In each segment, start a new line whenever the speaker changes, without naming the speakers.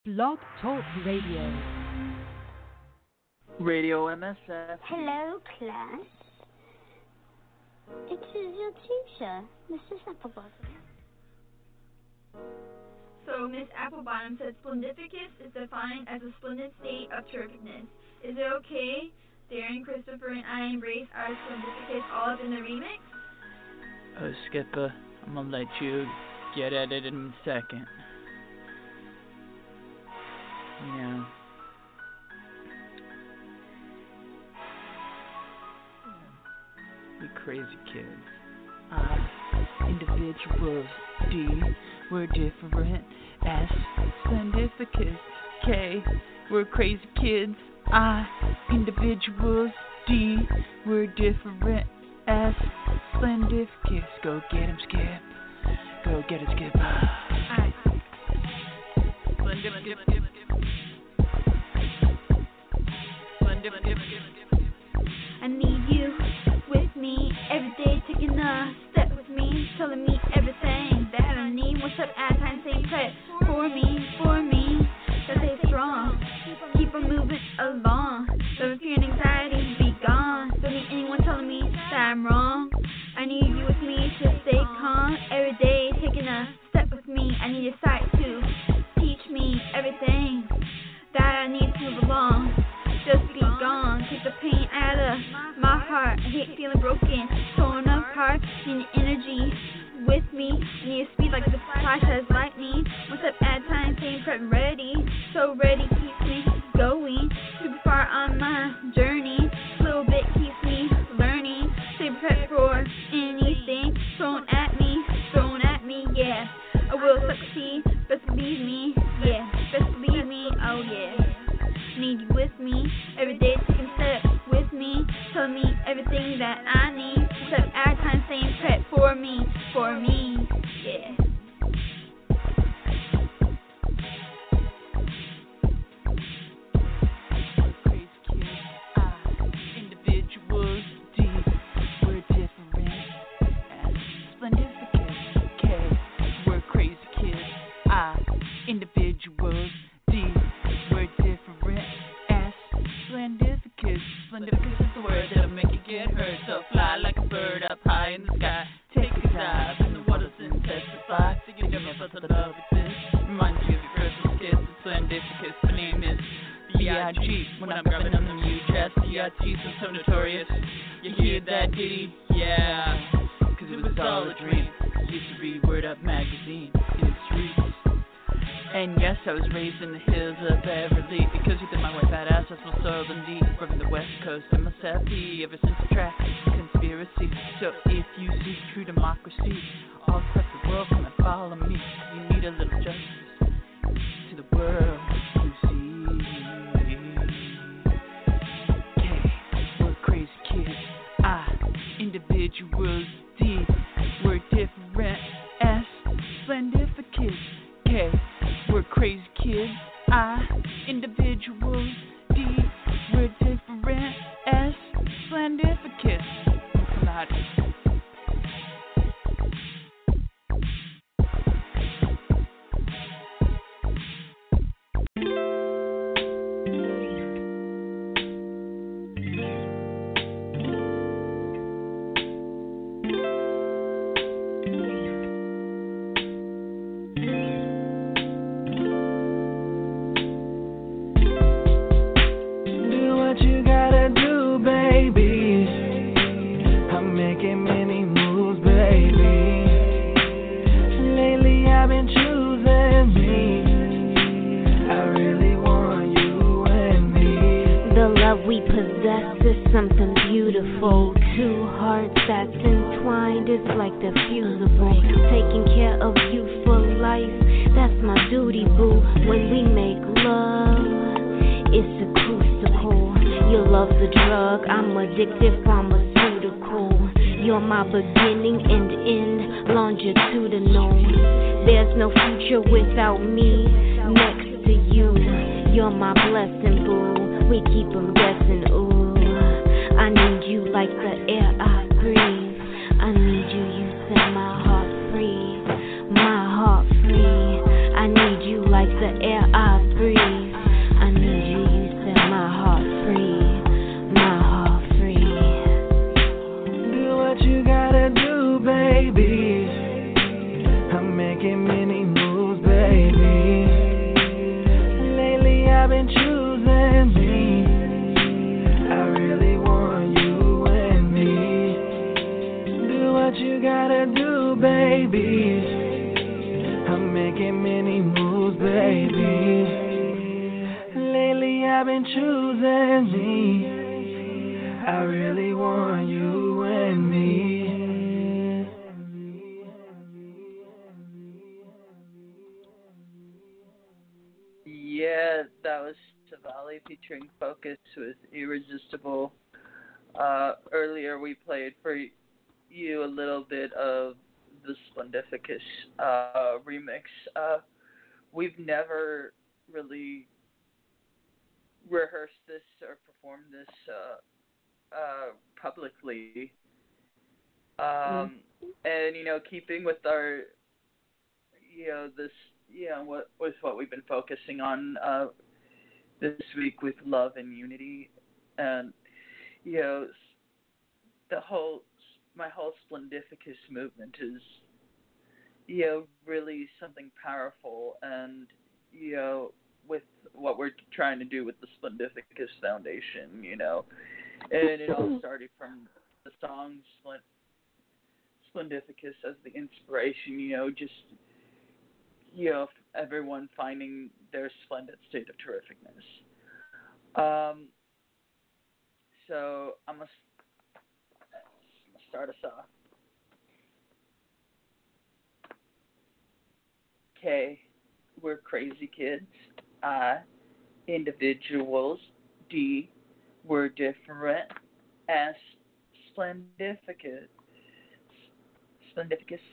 Blog Talk Radio.
Radio MSF.
Hello, class. It is your teacher, Mrs. Applebottom.
So, Miss Applebottom said splendificus is defined as a splendid state of terrificness. Is it okay? Darren, Christopher, and I embrace our splendificus all up in the remix?
Oh, Skipper, I'm gonna let you get at it in a second. You know, we crazy kids. Individuals. D, we're different. S, splendificus. K, we're crazy kids. I, individuals. D, we're different. S, splendificus. Go get him, Skip. Go get it, Skip. I, splendificus.
I need you with me every day, taking a step with me, telling me everything that I need. What's up, at time, same prep for me, to stay strong, keep on moving along. Don't fear and anxiety be gone. Don't need anyone telling me that I'm wrong. I need you with me to stay calm every day, taking a step with me. I need your side to teach me everything that I need to move along. Just be gone, take the pain out of my heart. I hate feeling broken, torn apart. Need energy with me. I need to speed like the flash as lightning. What's up at time, staying prep ready. So ready, keeps me going. Super far on my journey. A little bit keeps me learning. Stay prepped for anything thrown at me, yeah. I will succeed, best believe me, yeah. Best believe me, oh yeah. Need you with me every day, taking steps with me, telling me everything that I need. Step at a time, staying prep for me, yeah.
Crazy kids, individuals. D, we're different. S, splendificus. K, we're crazy kids. I, individuals. D, we're different. S, splendificus. Splendificus is the word that'll make you get hurt. So fly like a bird up high in the sky. Take a dive in the waters and testify. So you never felt the love exists. Remind you of your Christmas kiss. It's splendificus. My name is B.I.G. When I'm grabbing on the mute, just B.I.G. So notorious. You hear that ditty? Yeah. Cause it was all a dream. Used to read Word Up magazine in the streets. And yes, I was raised in the hills of Beverly. Because you did my white badass, I still soiled and deep. From the west coast, MSFP, ever since the track conspiracy. So if you seek true democracy, all across the world, come and follow me. You need a little justice to the world you see. K, we're crazy kids. I, individuals. D, we're different. S, splendificus. K, we're crazy kids. I, individuals. D, we're different. S, splendificus. Pilates.
Something beautiful, two hearts that's entwined, it's like the fusible. Taking care of you for life, that's my duty, boo. When we make love, it's a crucible. Your love's a drug, I'm addicted, pharmaceutical. You're my beginning and end, longitudinal. There's no future without me next to you. You're my blessing, boo. We keep 'em guessing, ooh. I need you like the air I breathe. I need you, you set my heart free. I need you like the air I breathe.
I've been choosing me. I really want you and me. Do what you gotta do, baby. I'm making many moves, baby. Lately I've been choosing me. I really want you and me.
Yeah, that was Savali featuring Focus with Irresistible. Earlier we played for you a little bit of the Splendificus remix. We've never really rehearsed this or performed this publicly. And keeping with our this what we've been focusing on this week with love and unity, and my whole Splendificus movement is really something powerful, and with what we're trying to do with the Splendificus Foundation, and it all started from the song Splendificus as the inspiration, just everyone finding their splendid state of terrificness. So I'm gonna start us off. K, we're crazy kids. I, individuals. D, we're different. S, Splendificus. Splendificus.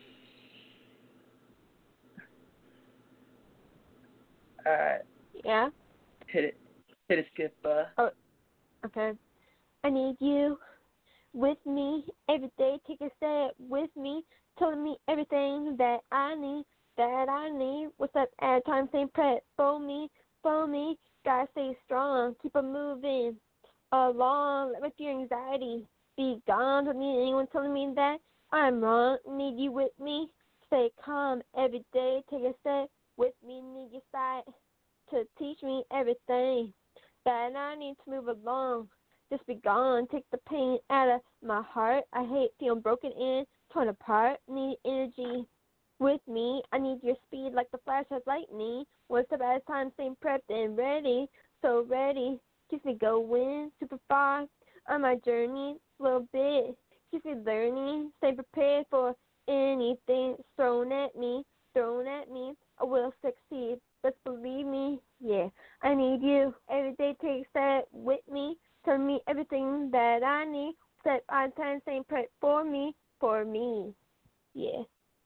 Alright.
Yeah?
Hit it, Skip.
Oh, okay. I need you with me every day. Take a step with me. Telling me everything that I need. What's up? At time, same prep. For me. Gotta stay strong. Keep on moving along. Let my fear anxiety be gone. Don't need anyone telling me that I'm wrong. Need you with me. Stay calm every day. Take a step with me. Need your side to teach me everything that I need to move along. Just be gone. Take the pain out of my heart. I hate feeling broken and torn apart. Need energy with me. I need your speed like the flash of lightning. One step at a time, staying prepped and ready. So ready. Keeps me going super far on my journey. A little bit. Keeps me learning. Stay prepared for anything thrown at me. I will succeed. Just believe me. Yeah. I need you. Every day take a step with me. Tell me everything that I need. Step on time, staying prepped for me. Yeah.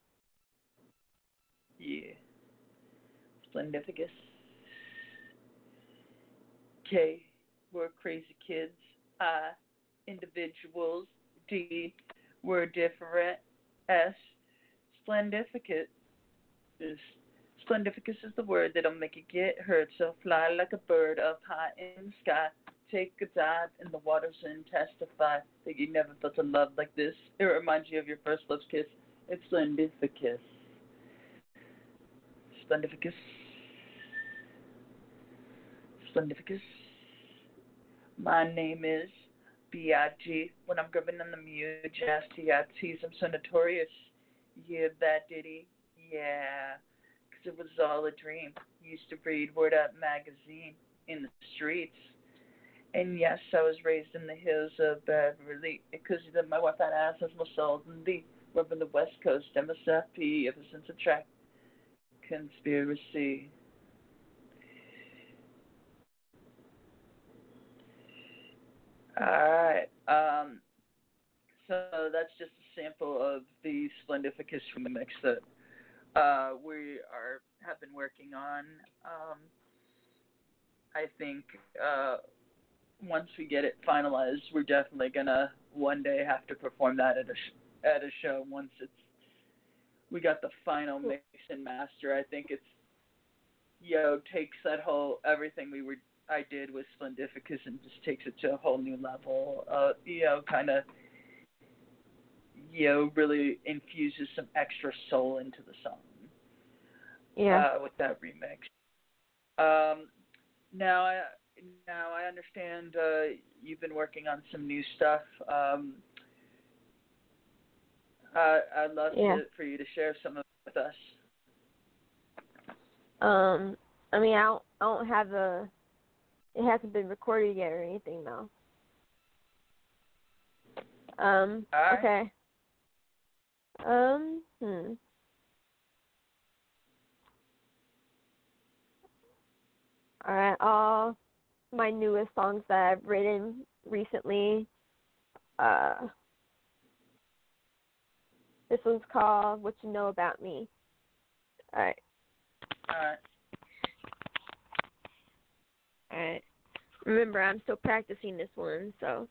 Yeah. Splendificus. K, we're crazy kids. I, individuals. D, we're different. S, Splendificus. Splendificus is the word that'll make you get hurt. So fly like a bird up high in the sky. Take a dive in the waters and testify that you never felt a love like this. It reminds you of your first love's kiss. It's Splendificus. Splendificus. Splendificus. My name is B.I.G. When I'm grubbing on the mute, just T.I.T's. I'm so notorious. Yeah, that ditty. Yeah. 'Cause it was all a dream. Used to read Word Up magazine in the streets. And yes, I was raised in the hills of Beverly. Because my wife had ass as my soul and the rubbing the West Coast, MSFP, ever since a track conspiracy. Alright. So that's just a sample of the Splendificus remix that we have been working on. I think once we get it finalized, we're definitely gonna one day have to perform that at a show. Once we got the final mix and master, I think it's takes that whole everything I did with Splendificus and just takes it to a whole new level. Kind of really infuses some extra soul into the song.
Yeah.
With that remix. Now I understand you've been working on some new stuff. I'd love for you to share some of it with us.
I mean, I don't have it hasn't been recorded yet or anything though.
All right.
Okay. Alright, all my newest songs that I've written recently. This one's called What You Know About Me. Alright. Alright. Remember, I'm still practicing this one, so.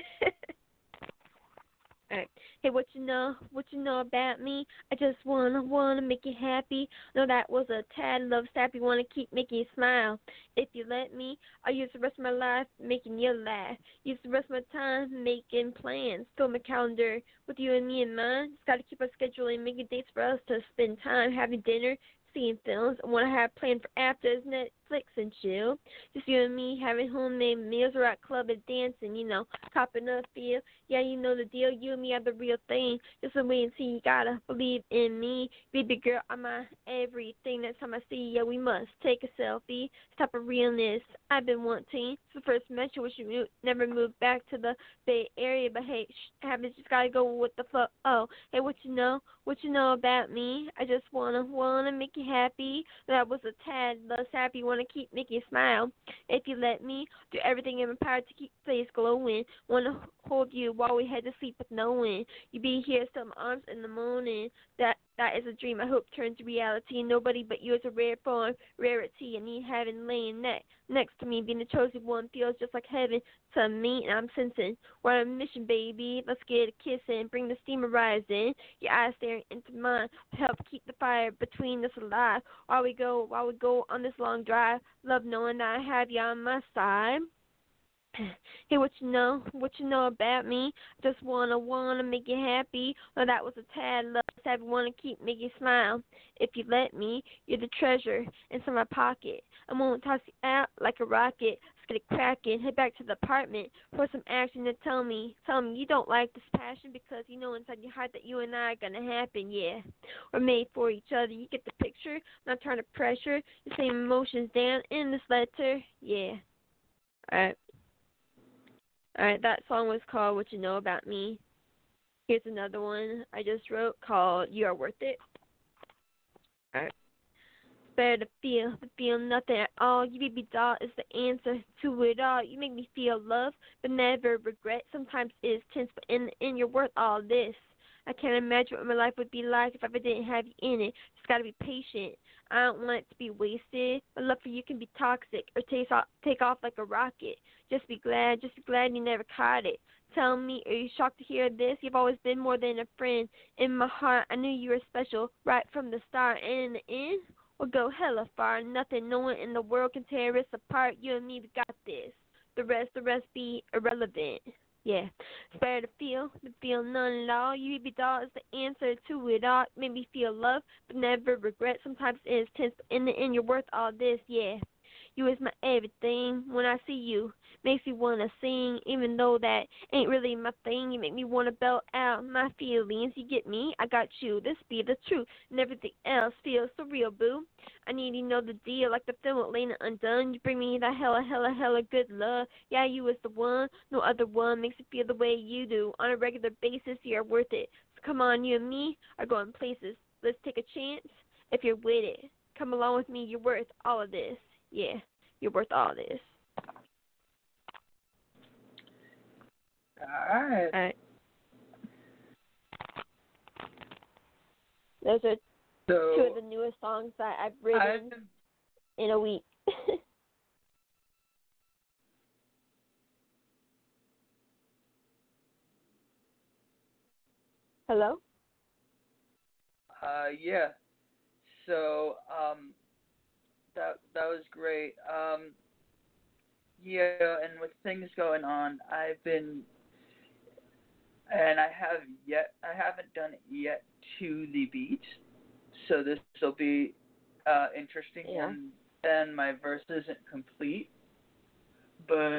Alright. Hey, what you know about me? I just wanna make you happy. No, that was a tad love sappy. Wanna keep making you smile. If you let me, I'll use the rest of my life making you laugh. Use the rest of my time making plans. Fill my calendar with you and me in mind. Just gotta keep our schedule and making dates for us to spend time having dinner, seeing films, and what I have planned for after is Netflix and chill. Just you and me having homemade meals or at club and dancing, copping a feel. Yeah, you know the deal. You and me are the real thing. Just wait and see. You gotta believe in me. Baby girl, I'm my everything. Next time I see you, yeah, we must take a selfie. Stop a realness I've been wanting. It's the first mention, wish you never moved back to the Bay Area. But hey, habits just gotta go with the flow. Oh, hey, what you know about me? I just wanna make you happy. That was a tad less happy. Wanna keep making you smile. If you let me, do everything in my power to keep the place glowing. Wanna hold you while we head to sleep with knowing you be here still in my arms in the morning. That is a dream I hope turns reality. Nobody but you is a rare form, rarity. I need heaven laying next to me. Being the chosen one feels just like heaven to me, and I'm sensing we're on a mission, baby. Let's get a kissing, bring the steam rising. Your eyes staring into mine help keep the fire between us alive. While we go on this long drive, love knowing that I have you on my side. Hey, what you know about me? Just wanna make you happy. Well, that was a tad love. I wanna keep making you smile. If you let me, you're the treasure inside my pocket. I won't toss you out like a rocket. Let's get it cracking. Head back to the apartment for some action and tell me you don't like this passion because you know inside your heart that you and I are gonna happen. Yeah, we're made for each other. You get the picture? I'm not trying to pressure the same emotions down in this letter. Yeah. Alright, that song was called What You Know About Me. Here's another one I just wrote called You Are Worth It. Alright. Better to feel nothing at all. You baby doll is the answer to it all. You make me feel love, but never regret. Sometimes it's tense, but in the end, you're worth all this. I can't imagine what my life would be like if I didn't have you in it. Just gotta be patient. I don't want it to be wasted. My love for you can be toxic or take off like a rocket. Just be glad you never caught it. Tell me, are you shocked to hear this? You've always been more than a friend. In my heart, I knew you were special right from the start. And in the end, we'll go hella far. Nothing, no one in the world can tear us apart. You and me, we got this. The rest be irrelevant. Yeah, it's better to feel none at all. You baby doll is the answer to it all. Make me feel love, but never regret. Sometimes it's tense, but in the end, you're worth all this. Yeah, you is my everything. When I see you, makes me wanna sing, even though that ain't really my thing. You make me wanna belt out my feelings. You get me? I got you. This be the truth, and everything else feels so real, boo. I need to know the deal, like the film with Lena Undone. You bring me that hella good love. Yeah, you is the one. No other one makes me feel the way you do. On a regular basis, you're worth it. So come on, you and me are going places. Let's take a chance. If you're with it, come along with me. You're worth all of this. Yeah, you're worth all of this.
All right.
Those are two of the newest songs that I've written in a week. Hello?
Yeah. So, that was great. Yeah, and with things going on, I haven't done it yet to the beat. So this will be interesting,
yeah.
and and my verse isn't complete, but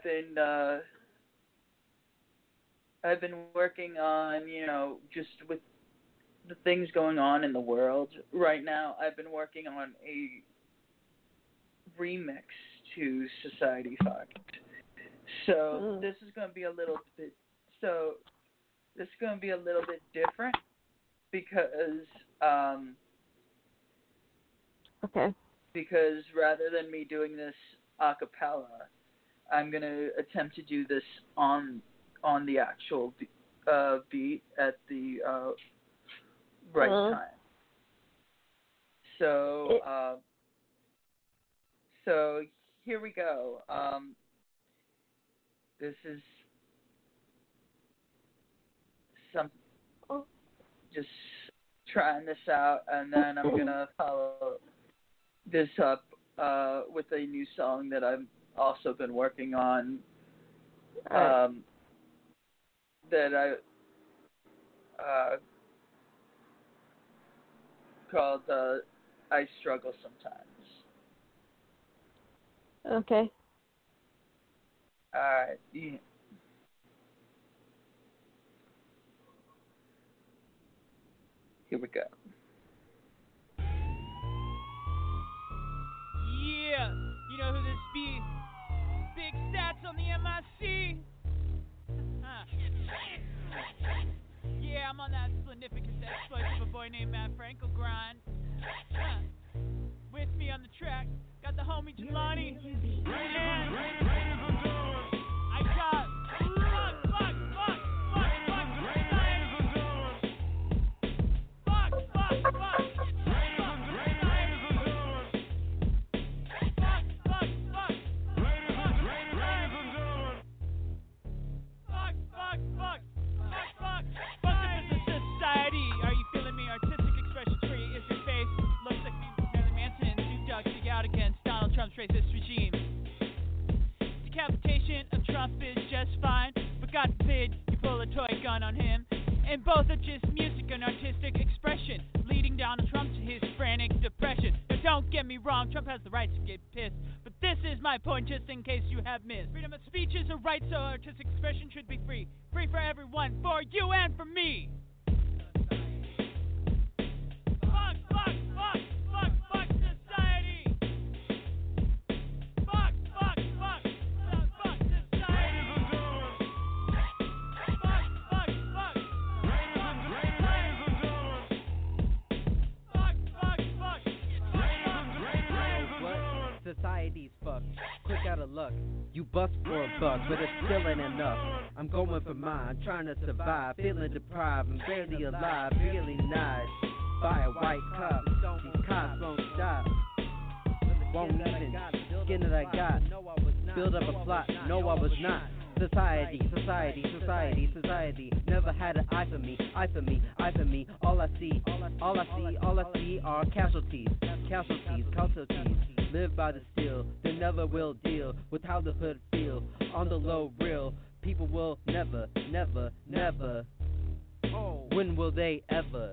I've been working on, just with the things going on in the world right now. I've been working on a remix to Society Fucked. So this is going to be a little bit different because because rather than me doing this a cappella, I'm going to attempt to do this on the actual beat at the right time. So so here we go. This is just trying this out, and then I'm gonna follow this up with a new song that I've also been working on. That I called "I Struggle Sometimes."
Okay.
All right. Yeah. Here we go.
Yeah, you know who this be? Big stats on the MIC. Yeah, I'm on that splendificus exploits of a boy named Matt Frankel grind. With me on the track, got the homie Jelani. And I got fuck society. Are you feeling me? Artistic expression tree is your face. Looks like me, Marilyn Manson and Snoop Dogg speak out against Donald Trump's racist regime. Decapitation of Trump is just fine, but God forbid you pull a toy gun on him. And both are just music and artistic expression, leading Donald Trump to his frantic depression. Now don't get me wrong, Trump has the right to get pissed, but this is my point just in case you have missed. Freedom of speech is a right, so artistic expression should be free. Free for everyone, for you and for me. Fuck society. Fuck society.
Society's fucked, quick out of luck. You bust for a buck, but it still ain't enough. I'm going for mine, trying to survive, feeling deprived, I'm barely alive, really nice. By a white cop, these cops won't stop. Won't even skin that I got. Build up a plot, no I was not. Society, never had an eye for me. All I see are casualties. Live by the steel, they never will deal with how the hood feel. On the low real, people will never. Oh, when will they ever?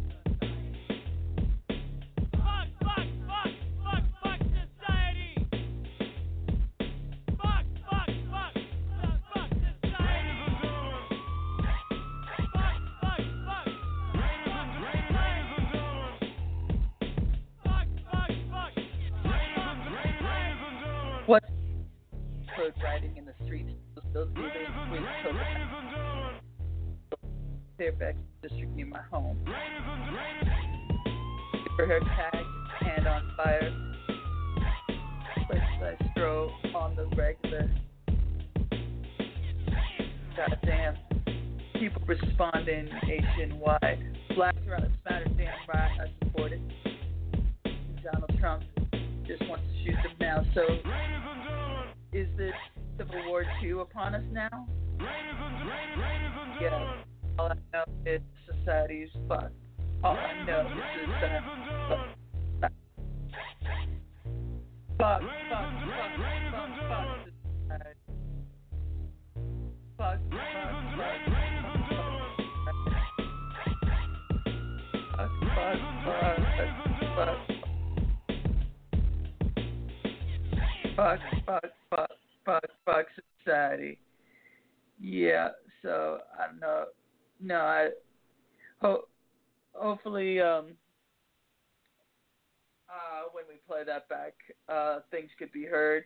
What's code writing in the streets? Those leaders with code Fairfax district near my home. For her tag, hand on fire. Places I stroll on the regular. Goddamn. People responding nationwide. Black Lives Matter, damn right, I support it. Donald Trump just wants to shoot them now. So, is this Civil War II upon us now? Yeah. All I know is society's fucked. All I know is that fuck
fuck, fuck, fuck, fuck, fuck society. Yeah, so I don't know. No, hopefully when we play that back, things could be heard.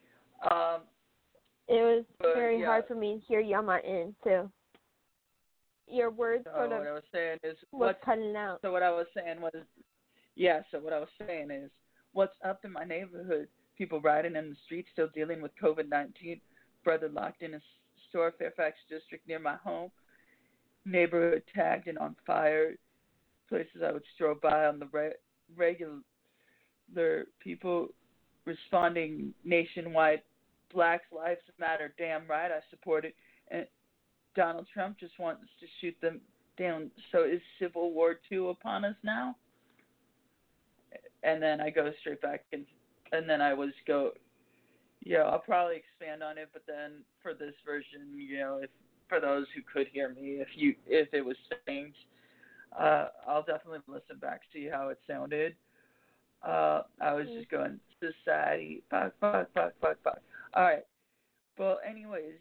It was very
yeah.
hard for me to hear you on my end too. Your words
So
sort of
what I was saying is
was cutting out.
So what I was saying was, yeah. So what I was saying is, what's up in my neighborhood? People riding in the streets, still dealing with COVID-19. Brother locked in a store, Fairfax district near my home. Neighborhood tagged and on fire. Places I would stroll by on the regular. People responding nationwide. Black Lives Matter. Damn right, I support it. And Donald Trump just wants to shoot them down. So is Civil War II upon us now? And then I go straight back and then I was I'll probably expand on it, but then for this version, if for those who could hear me, if it was faint, I'll definitely listen back, see how it sounded. I was just going society, fuck, fuck, fuck, fuck, fuck. All right. Well, anyways,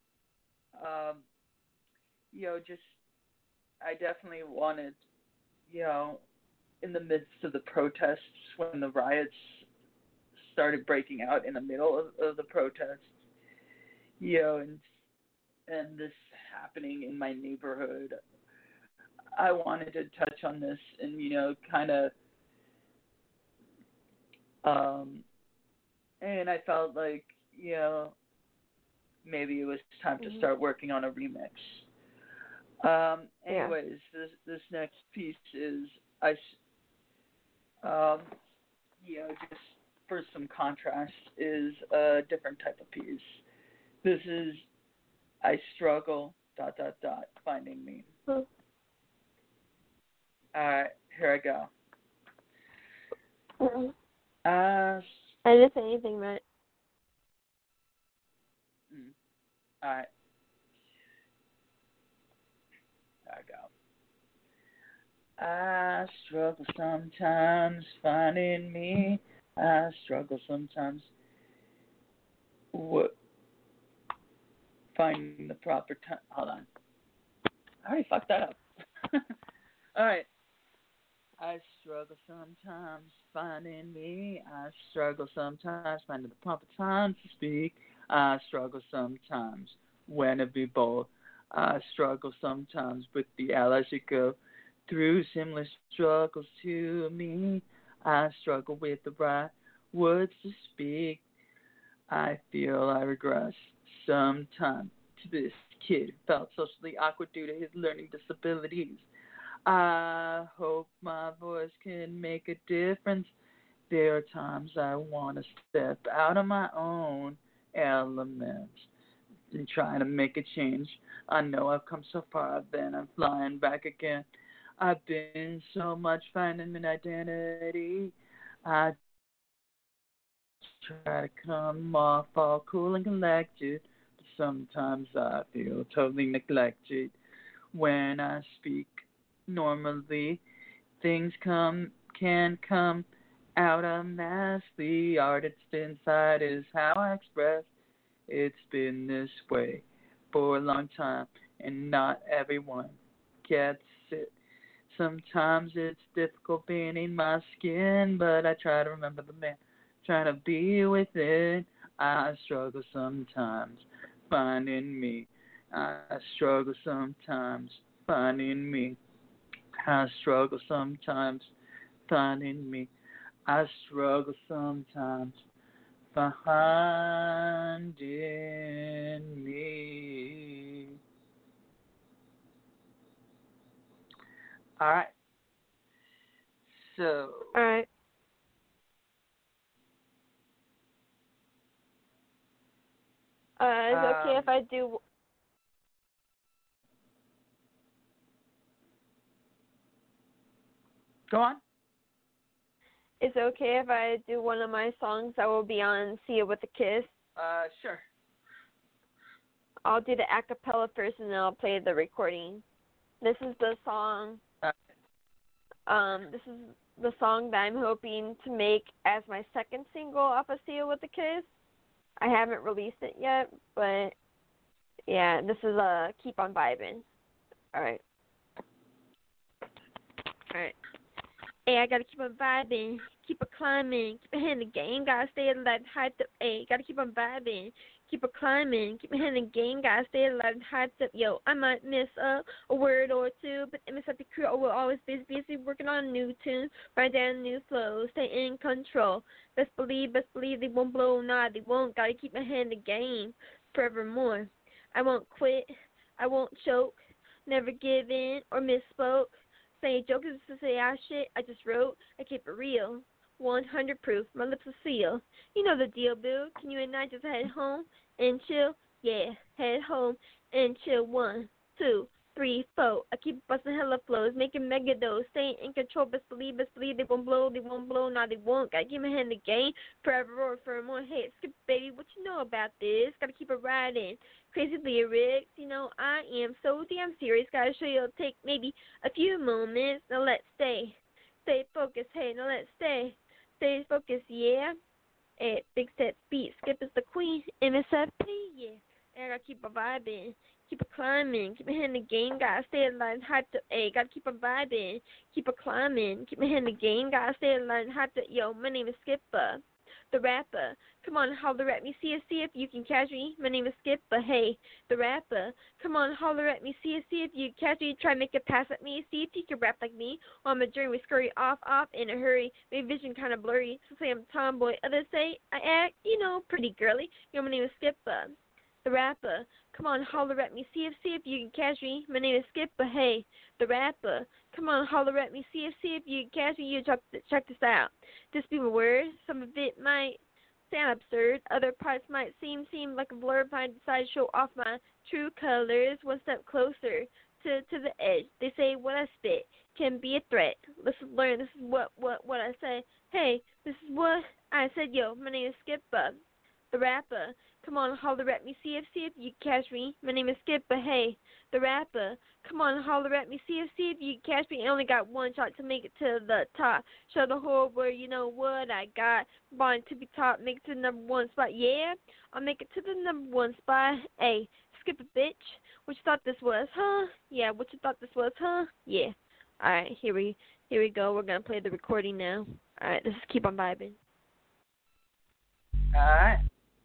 I definitely wanted, in the midst of the protests, when the riots started breaking out in the middle of the protests, and this happening in my neighborhood, I wanted to touch on this and, kind of, and I felt like, maybe it was time to start working on a remix. Anyways, this next piece is, just for some contrast, is a different type of piece. This is I Struggle, ... Finding Me. Alright, here I go.
I didn't say anything, right?
Alright. There I go. I struggle sometimes finding me. I struggle sometimes finding the proper time. Hold on. I already fucked that up. Alright. I struggle sometimes finding me. I struggle sometimes finding the proper time to speak. I struggle sometimes when to be bold. I struggle sometimes with the allies who go through similar struggles to me. I struggle with the right words to speak. I feel I regress sometimes to this kid who felt socially awkward due to his learning disabilities. I hope my voice can make a difference. There are times I want to step out of my own element and try to make a change. I know I've come so far, then I'm flying back again. I've been so much finding an identity. I try to come off all cool and collected, but sometimes I feel totally neglected. When I speak normally, things can come out of mass. The artist inside is how I express. It's been this way for a long time, and not everyone gets it. Sometimes it's difficult being in my skin, but I try to remember the man trying to be within. I struggle sometimes finding me. I struggle sometimes finding me. I struggle sometimes finding me. I struggle sometimes finding me. All right. So.
All right. Is it okay if I do?
Go on.
Is it okay if I do one of my songs that will be on See It With a Kiss?
Sure.
I'll do the a cappella first, and then I'll play the recording. This is the song. This is the song that I'm hoping to make as my second single off of See You With a Kiss. I haven't released it yet, but yeah, this is Keep on Vibing. Alright. Hey, I gotta keep on vibing, keep on climbing, keep my head in the game, gotta stay alive, hyped up. Hey, gotta keep on vibing, keep on climbing, keep my head in the game, gotta stay alive, hyped up. Yo, I might miss a word or two, but MSFP crew will always be busy working on new tunes, write down new flows, stay in control. Best believe they won't blow, nah, they won't. Gotta keep my head in the game forevermore. I won't quit, I won't choke, never give in or misspoke. Say jokes to say shit I just wrote. I keep it real. 100 proof. My lips are sealed. You know the deal, boo. Can you and I just head home and chill? Yeah, head home and chill. 1, 2, 3, 4. I keep busting hella flows, making mega dose. Stay in control. Best believe they won't blow. They won't blow. Nah, they won't. Gotta keep my hand in the game forever or for more. Hey, skip baby, what you know about this? Gotta keep it riding. Crazy lyrics, you know, I am so damn serious. Gotta show you it'll take maybe a few moments. Now let's stay focused. Hey, now let's stay focused, yeah. Hey, big set beat, Skip is the queen, MSFP, yeah. And I gotta keep on vibing, keep on climbing, keep my hand in the game, gotta stay alive, hyped up. Hey, gotta keep on vibing, keep on climbing, keep my hand in the game, gotta stay alive, hyped up. Yo, my name is Skipper, the rapper. Come on, holler at me, see if you can catch me. My name is Skip, but hey, the rapper. Come on, holler at me, see if you can catch me. Try make a pass at me, see if you can rap like me. On my journey, we scurry off in a hurry. My vision kind of blurry. Some say I'm a tomboy, others say I act, you know, pretty girly. Yo, my name is Skip, the rapper. Come on, holler at me, see if you can catch me. My name is Skip, but hey, the rapper. Come on, holler at me, see if you can catch me. You check this out. This be my word. Some of it might sound absurd. Other parts might seem like a blur. But I decide to show off my true colors. One step closer to the edge. They say what I spit can be a threat. Let's learn. This is what I say. Hey, this is what I said. Yo, my name is Skip, the rapper. Come on, holler at me, see if you catch me. My name is Skip, but hey, the rapper. Come on, holler at me, see if you catch me. I only got one shot to make it to the top. Show the whole world, you know what I got. Born to be top, make it to the number one spot. Yeah, I'll make it to the number one spot. Hey, Skip a bitch. What you thought this was, huh? Yeah, what you thought this was, huh? Yeah. All right, here we go. We're gonna play the recording now. All right, let's keep on vibing.
All right.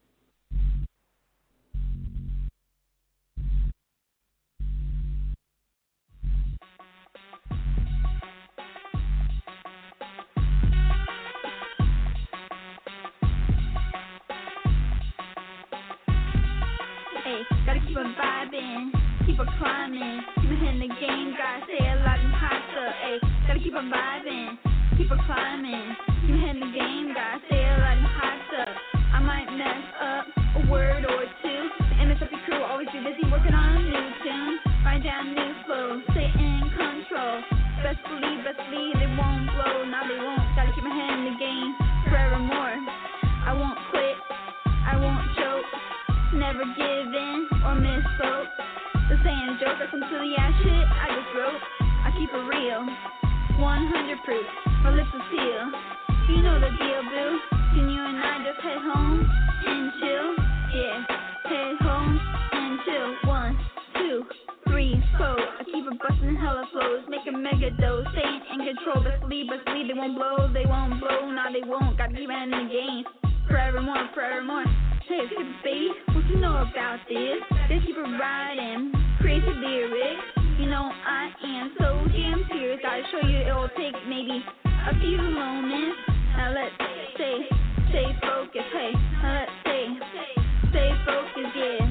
Gotta keep on vibing, keep on climbing, keep my head in the game, gotta stay alive and hostile, ayy. Gotta keep on vibing, keep on climbing, keep my head in the game, gotta stay alive and hostile. I might mess up a word or two. The MSFP crew will always be busy working on a new tune, write down new flows, stay in control. Best believe they won't blow, now they won't. Gotta keep my head in the game forevermore. I won't quit, I won't choke, never give in or misspoke. The saying joke or some silly ass shit I just wrote. I keep it real, 100 proof. My lips are sealed. You know the deal, boo. Can you and I just head home and chill? Yeah, head home and chill. 1, 2, 3, 4. I keep it busting hella flows, making mega dose, staying in control. Best believe they won't blow. Nah, they won't. Gotta keep it in the game forevermore. Hey, Skip baby, what you know about this? They keep it riding, crazy lyrics. You know I am so damn serious. Gotta show you it'll take maybe a few moments. Now let's stay focused. Hey, now let's stay focused. Yeah.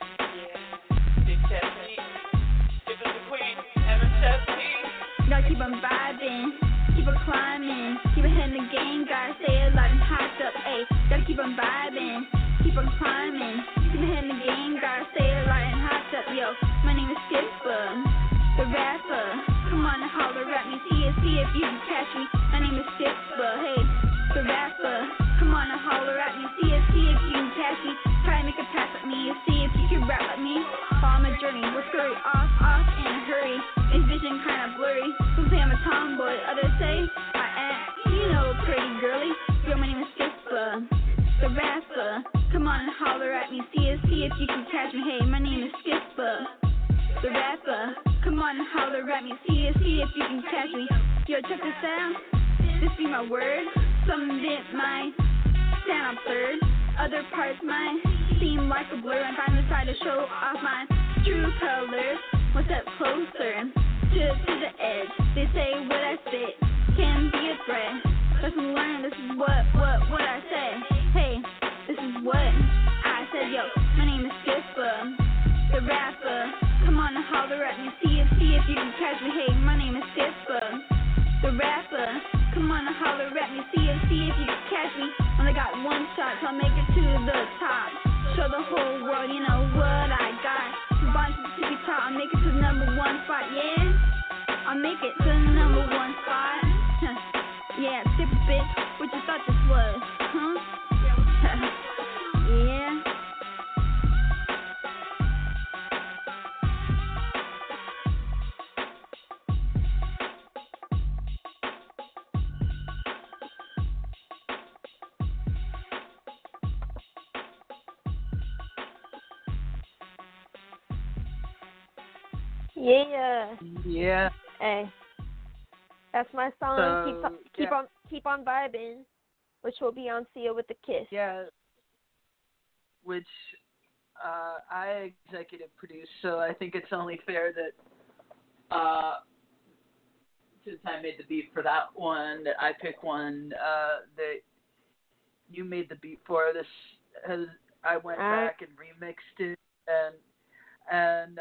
Big Stephanie, this is the queen, MSFP.
Gotta keep on vibing, keep on climbing, keep your head in the game. Gotta stay alive and hyped up. Hey, gotta keep on vibing. Keep on climbing, keep my head in the game, gotta stay alive and hot up. Yo, my name is Skipper, the rapper. Come on and holler at me, see if you can catch me. My name is Skipper, hey, the rapper. Come on and holler at me, see if you can catch me. Try to make a pass at me, see if you can rap like me. On my journey, we'll scurry off in a hurry. My vision kinda blurry. Some say I'm a tomboy, others say I am. rapper. Come on and holler at me, see if you can catch me. Hey, my name is Skipper, the rapper. Come on and holler at me, see if you can catch me. Yo, check this out, this be my word. Some bit might sound absurd, other parts might seem like a blur. I'm finally trying to show off my true colors. One step closer to the edge. They say what I spit can be a threat. Lesson learned, this is what I say. Hey, this is what I said. Yo, my name is Skipper, the rapper. Come on and holler at me, see if you can catch me. Hey, my name is Skipper, the rapper. Come on and holler at me, see if you can catch me. Only got one shot, so I'll make it to the top. Show the whole world, you know what I got. From bottom to the tippy top, I'll make it to the number one spot, yeah? I'll make it to the number one spot. Yeah, Skipper bitch, what you thought this was, huh? Yeah.
Yeah.
Yeah.
Hey. That's my song.
So,
Keep on vibing, which will be on Seal with the Kiss.
Yeah. Which I executive produced, so I think it's only fair that since I made the beat for that one, that I pick one that you made the beat for. This has I went back and remixed it and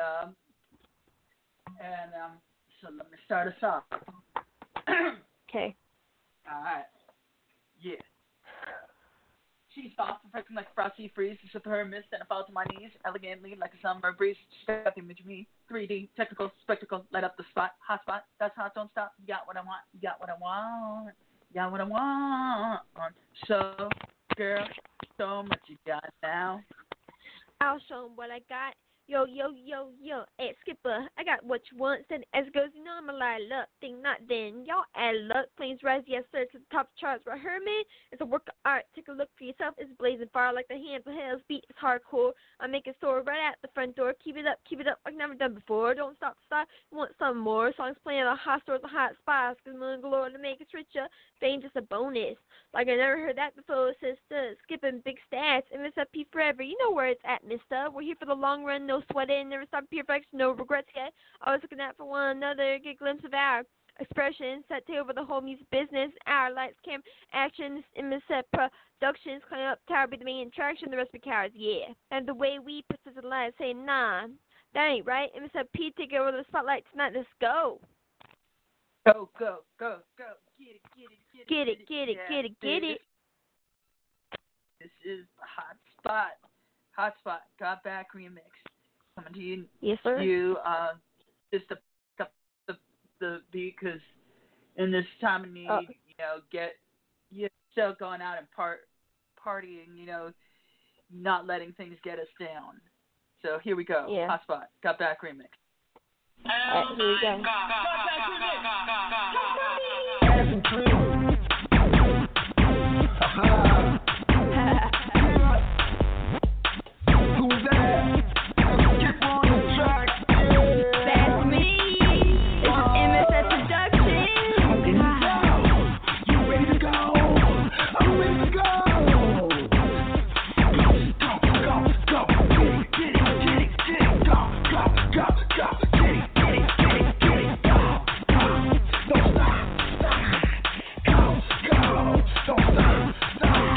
so let me start us off.
Okay.
All right. Yeah. She's soft and freaking like frosty freeze, to slip her mist and I fall to my knees, elegantly like a summer breeze. She's got the image of me, 3D, technical, spectacle, light up the spot, hot spot, that's hot, don't stop, you got what I want, you got what I want, you got what I want. So, girl, so much you got now.
I'll show 'em what I got. Yo, hey, Skipper, I got what you want. Said as it goes, you know I'm a lie up. Think not then. Y'all add luck. Planes rise, yes, sir, to the top charts. But Herman, it's a work of art. Take a look for yourself. It's blazing fire like the hand of hell's beat. It's hardcore. I make it soar right at the front door. Keep it up like never done before. Don't stop. You want some more. Songs playing at the hot stores, the hot spots. Cause moon galore to make us richer. Fame just a bonus. Like I never heard that before, sister. Skipping big stats. MSFP forever. You know where it's at, mister. We're here for the long run. No sweating, never stop pure flex, no regrets yet. Always looking out for one another, get a glimpse of our expression, set to over the whole music business. Our lights, cam, actions, MSF productions, climb up tower, be the main attraction, the rest be cowards, yeah. And the way we persist in life, say, nah, that ain't right. MSF P, take over the spotlight tonight, let's go.
Go. Get it. This is Hot Spot, Got Back remix. Coming to you.
Yes, sir.
Just to pick up the beat, because in this time of need, you're still going out and partying, not letting things get us down. So here we go.
Yeah.
Hot Spot, Got Back remix.
Here we go.
Who's that? Get on the track.
That's me. This is MSF Production.
You ready to go? I'm ready to go. Go. Get it. Go. Get it. Go. Don't stop. Go. Don't stop.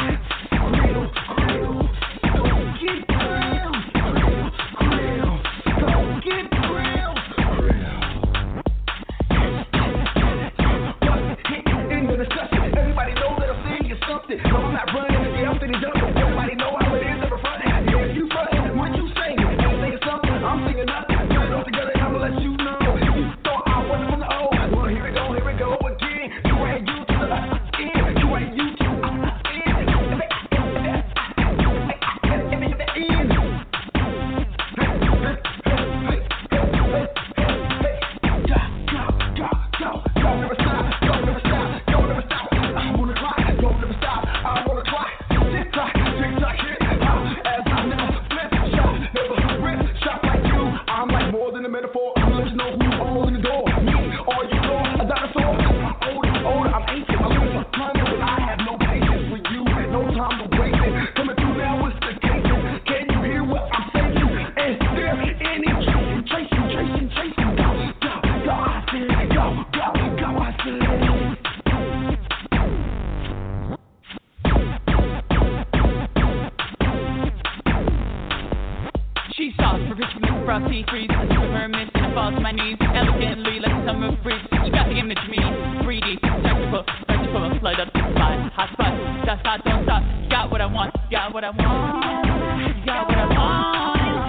frosty freeze. I swim her mist and I fall to my knees. Elegantly like a summer breeze. She got the image of me, 3D, tactical, spectacle, light up the spot, hot spot, that's hot, don't stop. You got what I want, you got what I want, you got what I want.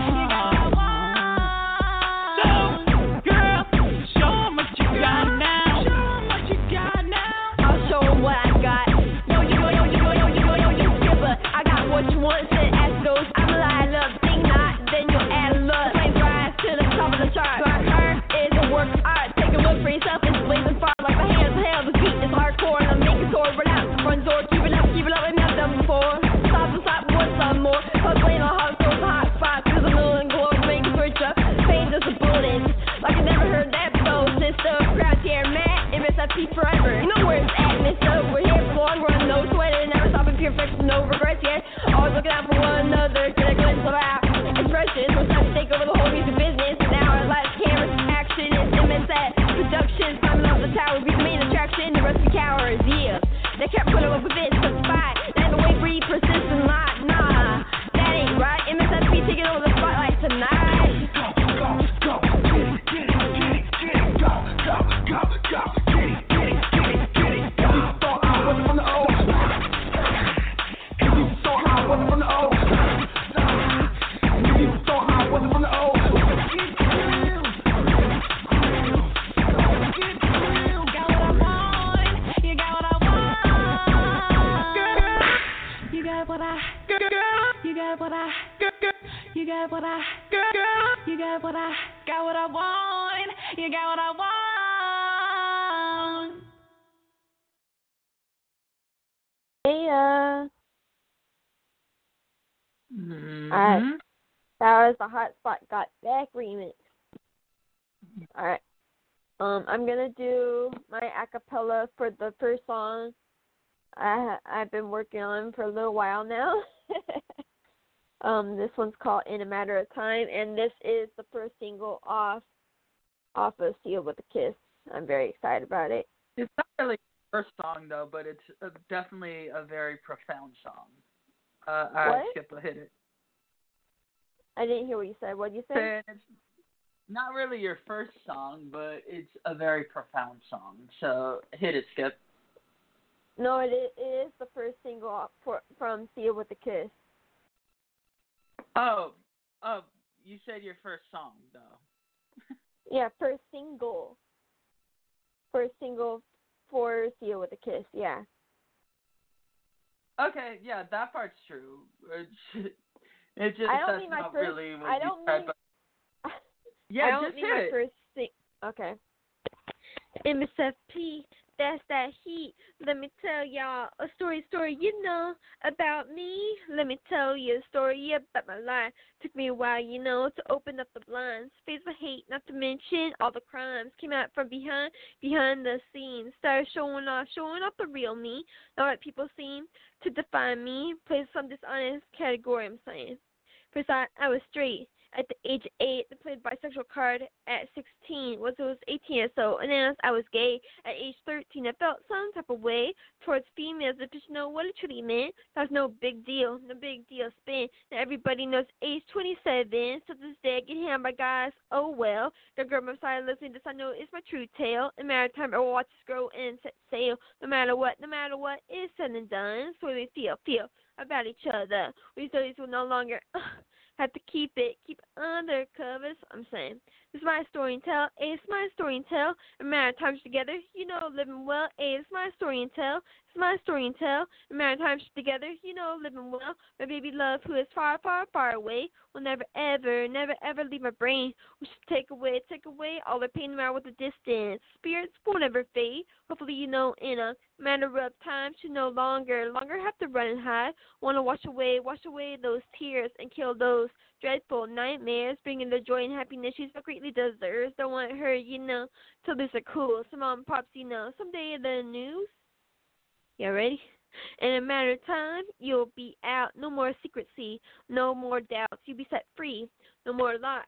What you want, said ask those. I'm a line up, think not, then you'll add a look. Flame rise to the top of the chart. Black heart is a work of art. Take a look for yourself, it's blazing fire like my hands in hell. The beat is hardcore, and I'm making sword right out the front door. Keep it up, I've never done before. Stop, want some more. Puzzling on hot souls, hot spots. There's a million glow, make a switch up. Pain just a bullet, like I never heard that before. Sister, crowd here, mad, MSFP forever. You know where it's at, mister. We're here for the long run, no sweating, never stopping, pure perfection, no regrets yet. Always looking out for one another, get a glimpse of our expressions. We're trying to take over the whole music business. And now our last camera action is MSat Productions. Climbing up the tower, be the main attraction. The rest of the cowards, yeah. They kept putting up with this, that's fine. Never wait for you, persistent lie, nah. That ain't right. MSFP taking over the spotlight tonight.
Go, get it, go, get it. You thought I wasn't from the old. You thought I wasn't from the old. You thought I wasn't from the old.
You got what I want. You got what I want.
Hey,
Mm-hmm.
Alright. That was the Hot Spot Got Back remix. Alright. I'm gonna do my acapella for the first song I've been working on for a little while now. This one's called In a Matter of Time, and this is the first single off of Sealed with a Kiss. I'm very excited about it.
It's not really the first song, though, but it's definitely a very profound song.
What?
Skipper, hit it.
I didn't hear what you said. What did you say?
It's not really your first song, but it's a very profound song. So hit it, Skip.
No, it is the first single from Sealed with a Kiss.
Oh, you said your first song, though.
Yeah, first single. First single for Sealed with a Kiss, yeah.
Okay, yeah, that part's true. It's just
I don't
that's
mean my
not
first.
really what
I
you
don't
said,
mean.
but yeah,
I don't
just
mean
hit
my
it.
first thing. Okay. MSFP, that's that heat. Let me tell y'all a story, you know, about me. Let me tell you a story about my life. Took me a while, you know, to open up the blinds. Face the hate, not to mention all the crimes. Came out from behind the scenes. Started showing off the real me. Not what people seem to define me. Place some dishonest category, I'm saying. First, I was straight. At the age of 8, I played bisexual card at 16. Was 18 or so. Announced I was gay. At age 13, I felt some type of way towards females that just know what it truly meant. That was no big deal. No big deal spin. Now everybody knows age 27. So this day I get hammered by guys. Oh well. The girl my side listening to this I know is my true tale. In matter of time I will watch this grow and set sail. No matter what is said and done. So we feel about each other. We studies will no longer have to keep under covers. I'm saying this is my story and tell. It's my story and tell. A matter of times together, you know, living well. It's my story and tell. It's my story and tell. A matter of times together, you know, living well. My baby love, who is far, far, far away, will never, ever leave my brain. We should take away all the pain around with the distance. Spirits will never fade. Hopefully, you know, in a matter of time, should no longer have to run and hide. Want to wash away those tears and kill those dreadful nightmares, bringing the joy and happiness she so greatly deserves. Don't want her, you know, to lose her cool. Some mom pops, you know, someday in the news. You ready? In a matter of time, you'll be out. No more secrecy, no more doubts. You'll be set free. No more locks,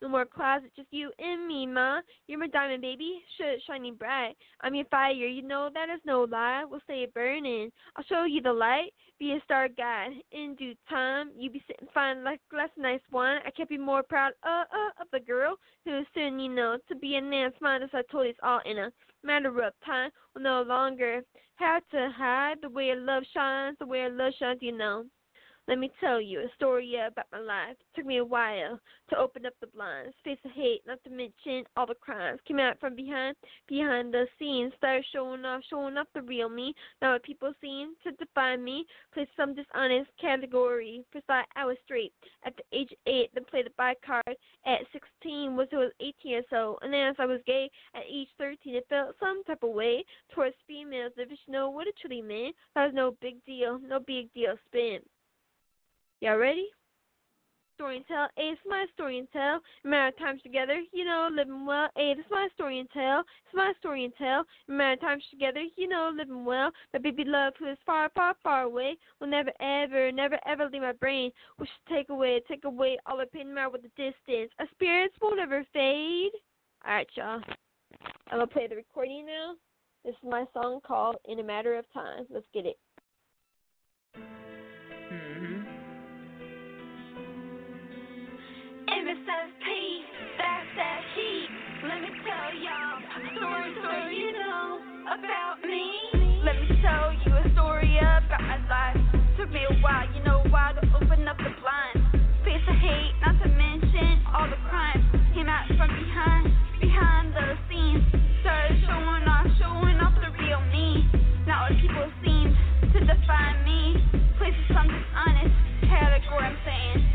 No more closet, just you and me, ma. You're my diamond, baby, shining bright. I'm your fire, you know that is no lie. We'll stay burning. I'll show you the light, be a star guide. In due time, you be sitting fine like a glass of nice wine. I can't be more proud of the girl who is soon, to be a man's mind. As I told you, it's all in a matter of time. Will no longer have to hide the way love shines, the way love shines, Let me tell you a story about my life. It took me a while to open up the blinds, face the hate, not to mention all the crimes. Came out from behind the scenes, started showing off the real me. Now what people seem to define me, placed some dishonest category. First thought I was straight at the age of 8, then played the by card at 16, was 18 or so. And then as I was gay at age 13, it felt some type of way towards females. If you know what it truly meant, that was no big deal spin. Y'all ready? Story and tell. Hey, it's my story and tell. Matter of times together, living well. Hey, this is my story and tell. It's my story and tell. Matter of times together, living well. My baby love who is far, far, far away will never, ever leave my brain. We should take away all the pain, no matter what the distance. Our spirits won't ever fade. All right, y'all. I'm going to play the recording now. This is my song called In a Matter of Time. Let's get it.
MSSP, that's that heat. Let me tell y'all a story about me. Let me tell you a story about my life. Took me a while, to open up the blinds. Face the hate, not to mention all the crimes. Came out from behind the scenes. Started showing off the real me. Not what people seem to define me. Places some dishonest category, I'm saying.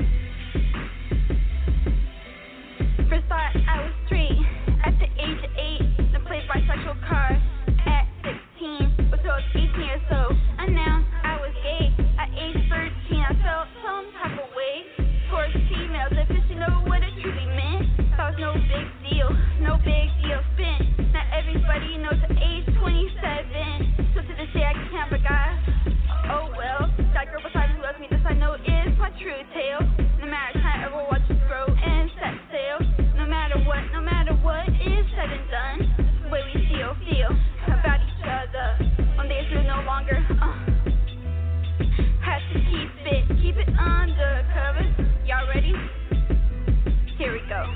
First thought I was straight at the age of 8, then played bisexual cards at 16, was 18 or so. And now I was gay at age 13. I felt some type of way towards females. If you know what it truly meant, that was no big deal spin. Not everybody knows at age 27. So to this day I can't forget. Oh well, that girl beside me who loves me, this I know is my true tale. No matter time I ever watch it grow and set sail. No matter what is said and done, the way we feel about each other. One day it's no longer, had to keep it undercover. Y'all ready? Here we go.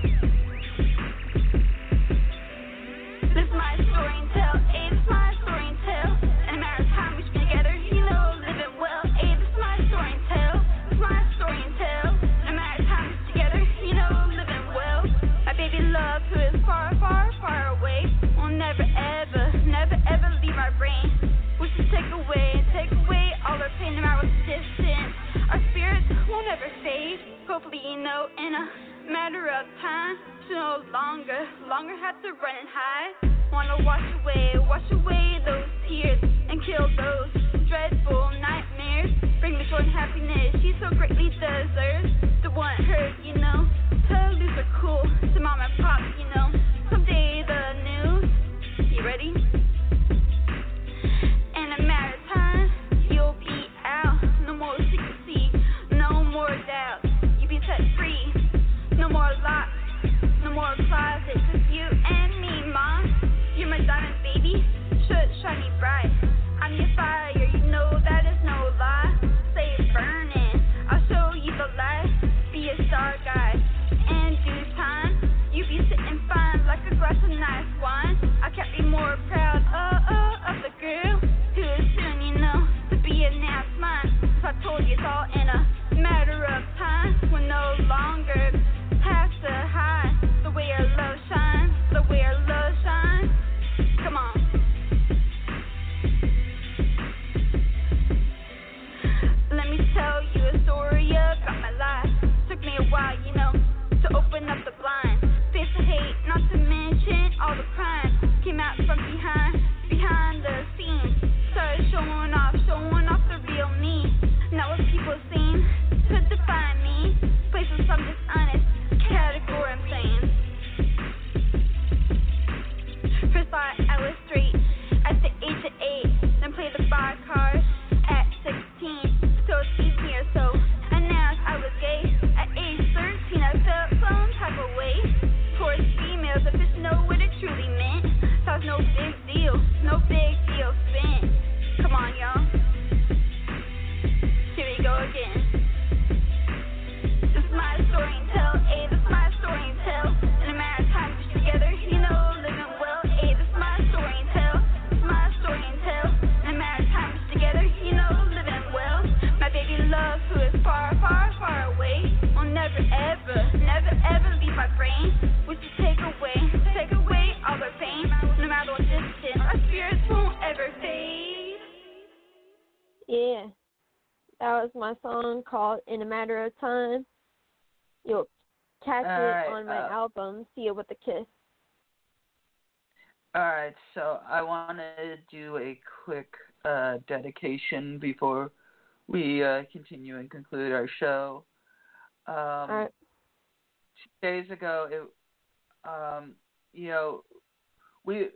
This is my story and tell, it's my story and tell. And a matter of time we should be together, living well. This is my story and tell, it's my story and tell. And a matter of time we should be together, living well. My baby love who is far, far, far away will never, ever leave our brain. We should take away all our pain, no matter what the distance. Our spirits won't ever fade. Hopefully, in a matter of time, to no longer have to run and hide. Wanna wash away those tears and kill those dreadful nightmares. Bring me joy and happiness she so greatly deserves. The one hurt, to lose her cool. To mom and pop, someday the news. You ready? In a matter of time, you'll be out. No more secrecy, no more doubt. You be set free, no more locks, no more closets. Just you and me, mom. You're my diamond, baby, shining bright. I'm your fire, that is no lie. Say it's burning, I'll show you the light. Be a star guide. In due time, you be sitting fine like a glass of nice wine. I can't be more proud of the girl who is soon, to be a now mine. So I told you it's all in a matter of time. We'll no longer have to hide the way our love shines, the way our love shines. Come on. Let me tell you a story about my life. Took me a while,
my song called In a Matter of Time. You'll catch it on my album, See It With a Kiss.
All right, so I want to do a quick dedication before we continue and conclude our show.
All right.
2 days ago, we've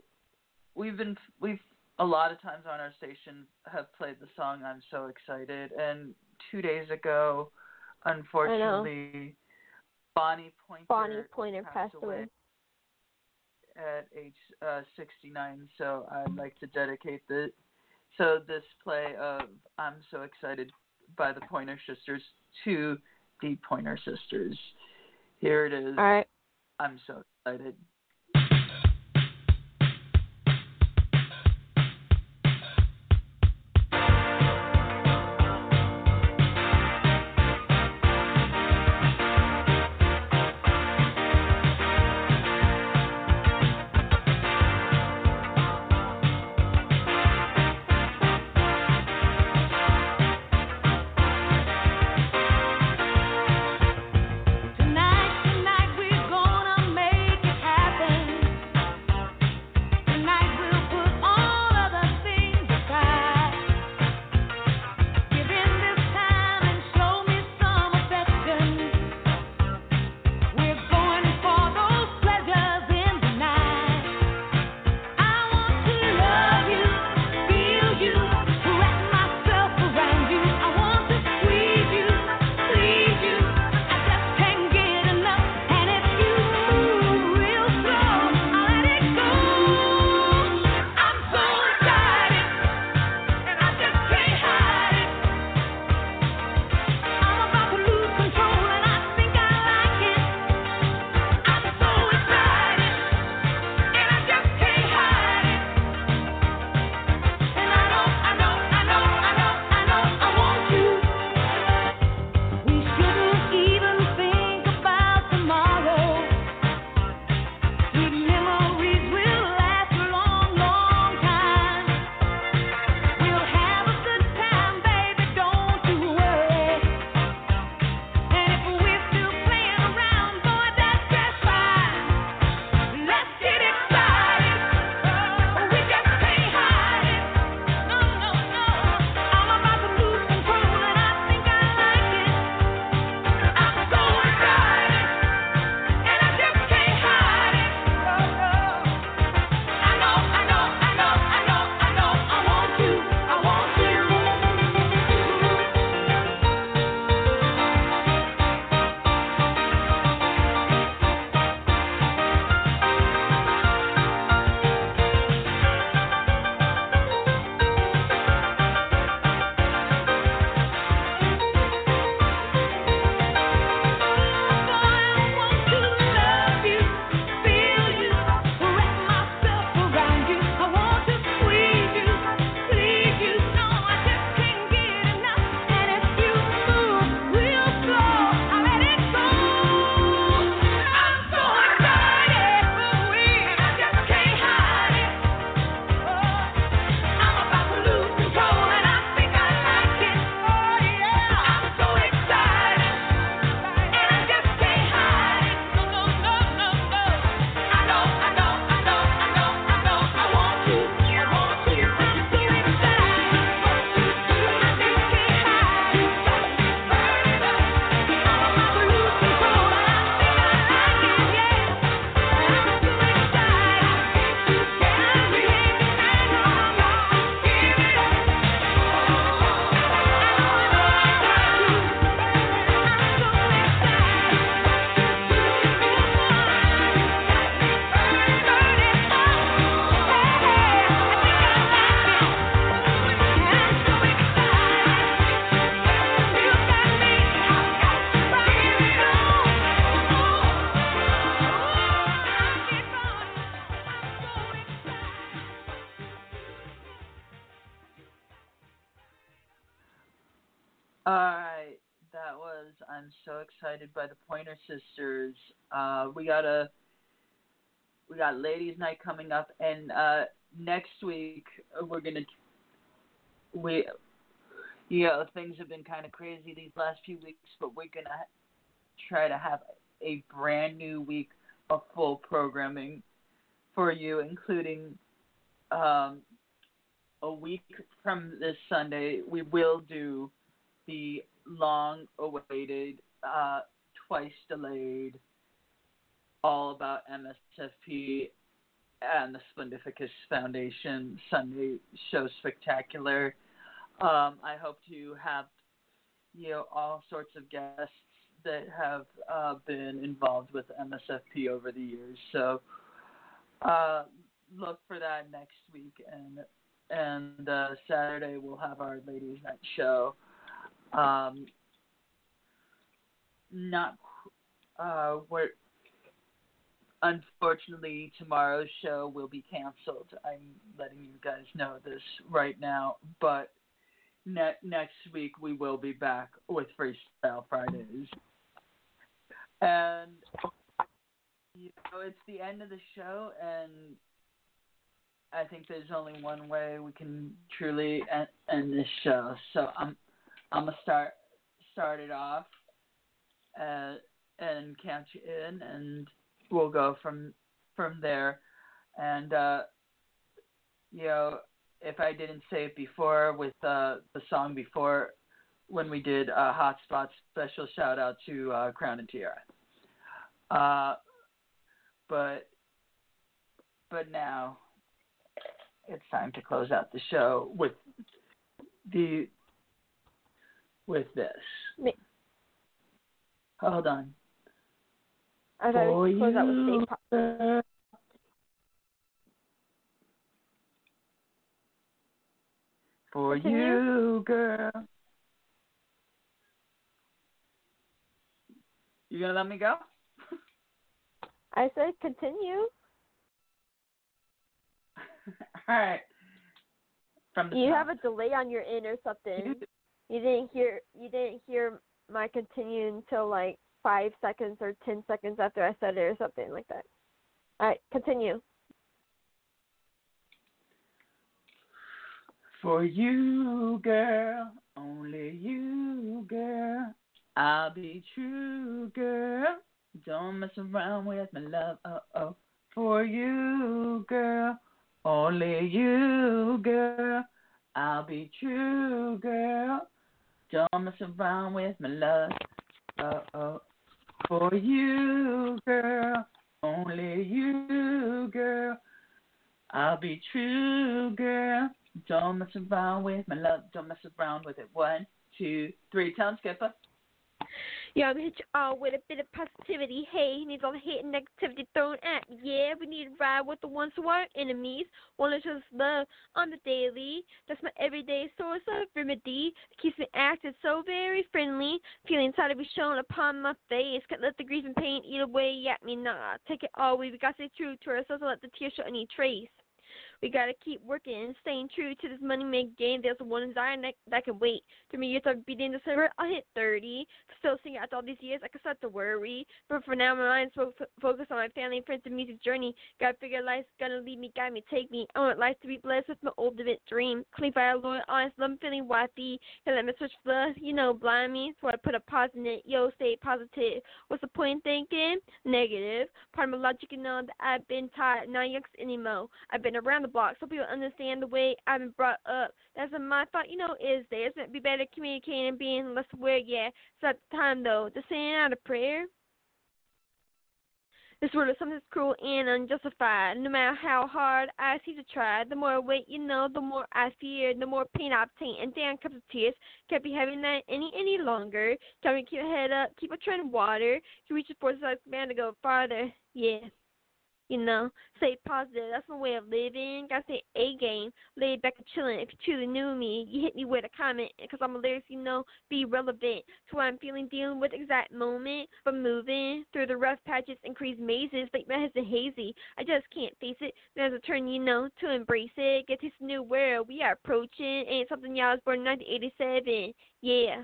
a lot of times on our station have played the song I'm So Excited, and 2 days ago, unfortunately, Bonnie Pointer passed away at age 69. So I'd like to dedicate this play of I'm So Excited by the Pointer Sisters to the Pointer Sisters. Here it is.
All right.
I'm So Excited.
Tonight we're gonna make it happen.
All right, that was I'm So Excited by the Pointer Sisters. We got Ladies Night coming up, and next week things have been kind of crazy these last few weeks, but we're going to try to have a brand new week of full programming for you, including a week from this Sunday. We will do the long-awaited, twice-delayed, all about MSFP and the Splendificus Foundation Sunday Show Spectacular. I hope to have, all sorts of guests that have been involved with MSFP over the years. So look for that next week, and Saturday we'll have our Ladies' Night show. Unfortunately, tomorrow's show will be canceled. I'm letting you guys know this right now, but next week we will be back with Freestyle Fridays. And, it's the end of the show, and I think there's only one way we can truly end this show. So I'm going to start it off and count you in, and we'll go from there. And, if I didn't say it before with the song before, when we did Hotspot, special shout out to Crown and Tiara. But now it's time to close out the show with this. Hold on.
I thought we close out with Stay Pop.
For you, girl. You gonna let me go?
I said continue.
All right. From the
you
top.
have a delay on your end or something. You didn't hear my continue until like 5 seconds or 10 seconds after I said it or something like that. All right, continue.
For you, girl, only you, girl, I'll be true, girl. Don't mess around with my love, oh. For you, girl, only you, girl, I'll be true, girl. Don't mess around with my love, oh. For you, girl, only you, girl, I'll be true, girl. Don't mess around with my love. Don't mess around with it. 1, 2, 3. Tell him, Skipper.
Yeah, I'm hit you all with a bit of positivity. Hey, needs all the hate and negativity thrown at me. Yeah, we need to ride with the ones who are enemies. Want to show us love on the daily. That's my everyday source of remedy. It keeps me acting so very friendly. Feeling tired to be shown upon my face. Can't let the grief and pain eat away at me. Nah, take it all away. We gotta stay true to ourselves and let the tears show any trace. We gotta keep working and staying true to this money making game. There's one desire that can wait. 3 years of beating the server, I'll hit 30. Still singing after all these years, I can start to worry. But for now, my mind's focused on my family and friends and music journey. Gotta figure life's gonna lead me, guide me, take me. I want life to be blessed with my ultimate dream. Clean fire, loyal, honest, love, feeling wifey. Can't let me switch blood, blind me. So I put a pause in it. Yo, stay positive. What's the point in thinking? Negative. Part of my logic, that I've been taught, not young anymore. I've been around the block so people understand the way I've been brought up. That's my thought, is there. It's meant to be better communicating and being less aware, yeah. So at the time, though, just saying out a prayer. This world is something that's cruel and unjustified. No matter how hard I seem to try, the more I wait, the more I fear, the more pain I obtain, and down comes the tears. Can't be having that any longer. Tell me to keep my head up, keep a treading water, to reach the forces like man to go farther, yeah. Stay positive. That's my way of living. Gotta stay A game. Laid back and chilling. If you truly knew me, you hit me with a comment. Because I'm a lyrics, be relevant to what I'm feeling, dealing with the exact moment. But moving through the rough patches and crazy mazes, like my head's hazy. I just can't face it. There's a turn, to embrace it. Get to this new world we are approaching. Ain't something y'all was born in 1987. Yeah.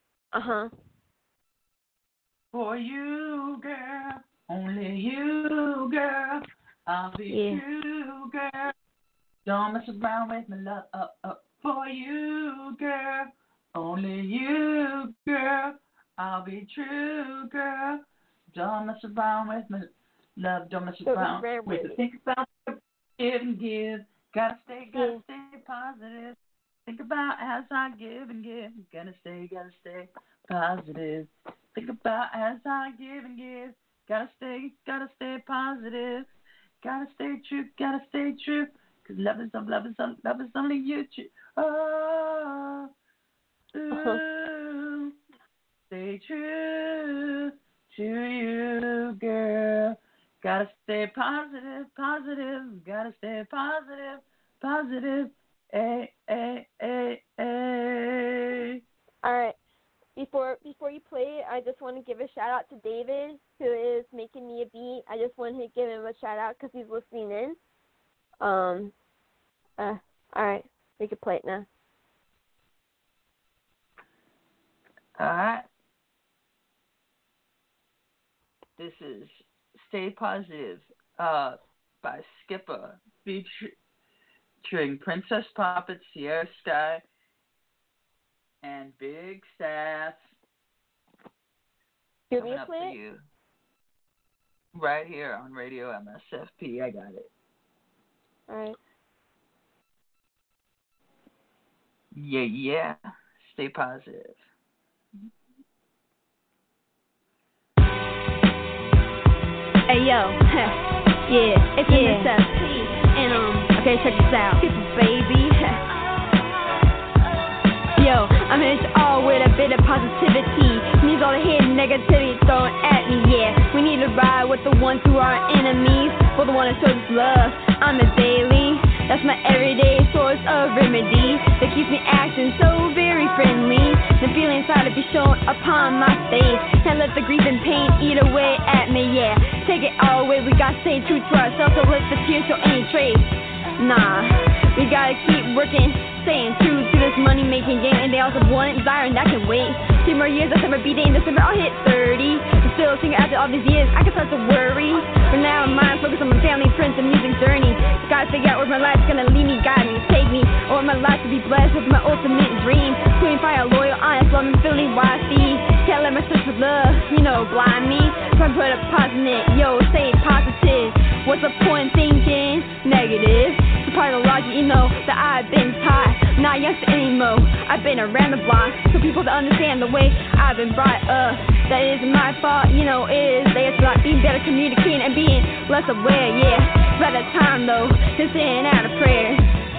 For you, girl. Only you, girl. I'll be you, girl. Don't mess around with my love. For you, girl. Only you, girl. I'll be true, girl. Don't mess around with me. Love, don't mess around with it. Think about give and give. Gotta stay positive. Think about as I give and give. Gotta stay positive. Think about as I give and give. Gotta stay positive. Gotta stay true. Cause love is only you. Oh, ooh, stay true to you, girl. Gotta stay positive. Gotta stay positive. Hey.
All right. Before you play it, I just want to give a shout out to David, who is making me a beat. I just wanted to give him a shout out because he's listening in. All right, we can play it now.
All right. This is Stay Positive by Skipper, featuring Princess Poppet, Sierra Sky, and Big Sass.
Do me play it?
You. Right here on Radio MSFP. I got it.
All right.
Yeah. Stay positive.
Hey yo, yeah, it's MSFP, and okay, check this out, baby. Yo, I'm here to all with a bit of positivity. Needs all the hidden negativity thrown at me, yeah. We need to ride with the ones who are our enemies, for the one that shows us love. I'm a daily, that's my everyday source of remedy that keeps me acting so very friendly. The feeling inside to be shown upon my face. Can't let the grief and pain eat away at me, yeah. Take it all away, we gotta stay true to ourselves, so let the tears show any trace. Nah, we gotta keep working, staying true to this money-making game, and they also want it, desire, and that can wait. 2 more years, December B-Day, in December I'll hit 30. I'm still single after all these years, I can start to worry. For now, my mind focused on my family, friends, and music journey. Gotta figure out where my life's gonna lead me, guide me, take me, or my life to be blessed with my ultimate dream. Queen fire, loyal, honest, love, and feeling wifey. Can't let my search for love, blind me. So I put a pause in it, yo, stay positive. What's the point thinking negative? It's part of the logic, that I've been taught. Not youngster anymore, I've been around the block. So people to understand the way I've been brought up. That isn't my fault, it is theirs. Not being better communicating and being less aware, yeah. Better time though, just in out of prayer.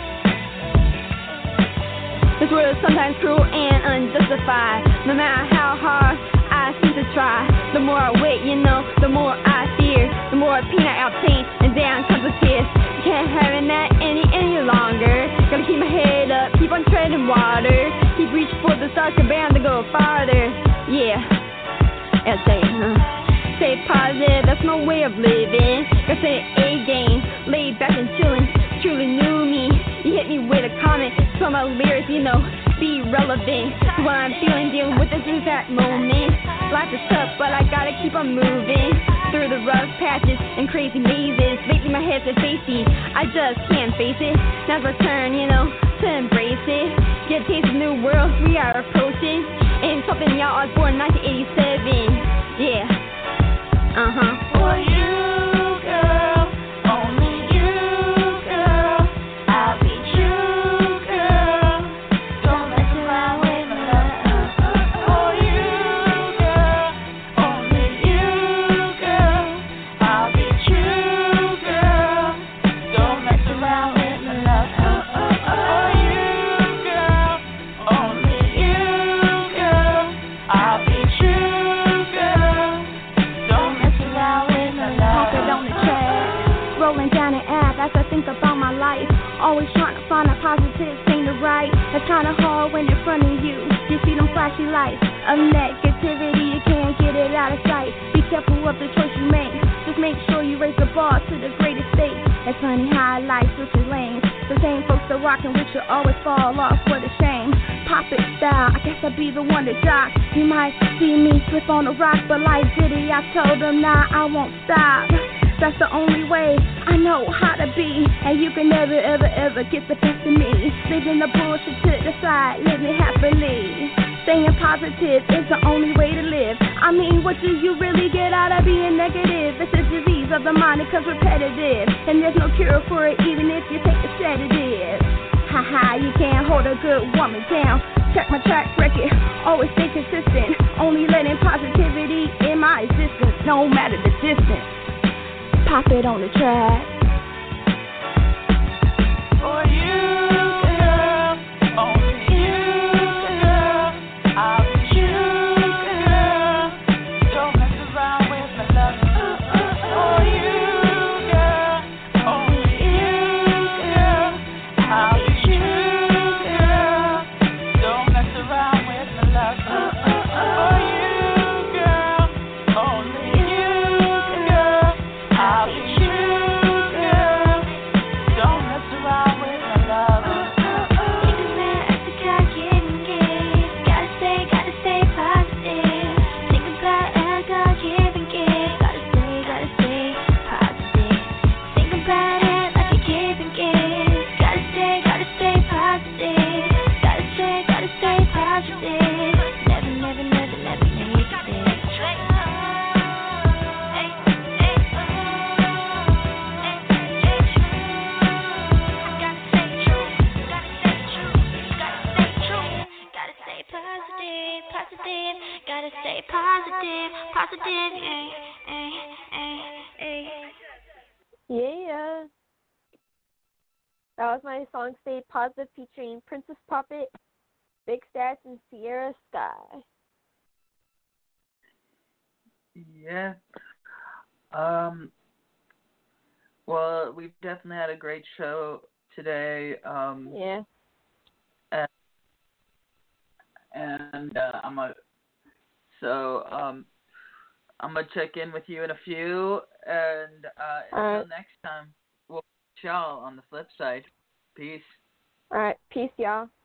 This world is sometimes cruel and unjustified. No matter how hard I seem to try, the more I wait, the more I fear. The more pain I obtain, and down comes the tears. Can't have that any longer. Gotta keep my head up, keep on treading water. Keep reaching for the stars, I'm bound to go farther. Yeah, I'll say stay positive, that's my way of living. Gotta say A-game, laid back and chillin'. Truly knew me, you hit me with a comment. So my lyrics, be relevant to what I'm feeling, dealing with this exact moment. Life is tough, but I gotta keep on moving through the rough patches and crazy mazes. Lately my head's been facey, I just can't face it. Now's my turn, to embrace it. Get a taste of new world we are approaching. And something y'all, I was born 1987. Yeah, For you, girl, only you, girl. I'll be true, girl. Don't mess around with my love. For you, girl, only you, girl. I'll be true, girl. Don't mess around with my love. For you, girl, only you, girl. I'll be true, girl. Don't mess around with my love.
Pop it on the track, rolling down an app as I think about my life. Always trying to find a positive thing to write. It's kinda hard when in front of you. You see them flashy lights of negativity, you can't get it out of sight. Be careful of the choice you make. Just make sure you raise the bar to the greatest state. It's funny how life switches lanes. The same folks that rockin' with you always fall off. What a shame. Pop it style, I guess I'll be the one to jock. You might see me slip on a rock, but like Diddy, I told them, nah, I won't stop.
That's the only way I know how to be. And you can never, ever, ever get the best of me. Leaving the bullshit to the side, living happily. Staying positive is the only way to live. I mean, what do you really get out of being negative? It's a disease of the mind, it comes repetitive. And there's no cure for it, even if you take a sedative. Haha, you can't hold a good woman down. Check my track record, always stay consistent. Only letting positivity in my existence, no matter the distance. Pop it on the track.
For you, girl, only you, girl. I'll be you, girl. Don't mess around with my love. For you, girl, only you, girl. I'll be you, girl. Don't mess around with my love. For you, girl, only you, girl. I'll be you, girl. Don't mess around with my love.
Taking that extra care, give and give. Gotta stay positive. Think about as God give and give. Gotta stay positive. Think about it like a give and give. Gotta stay positive. Gotta stay positive. Never make a mistake. Positive, gotta stay positive,
Yeah. That was my song Stay Positive featuring Princess Puppet, Big Stats, and Sierra Sky.
Yeah. Well, we've definitely had a great show today.
Yeah.
And I'm gonna check in with you in a few, and until next time, we'll see y'all on the flip side. Peace.
All right, peace, y'all.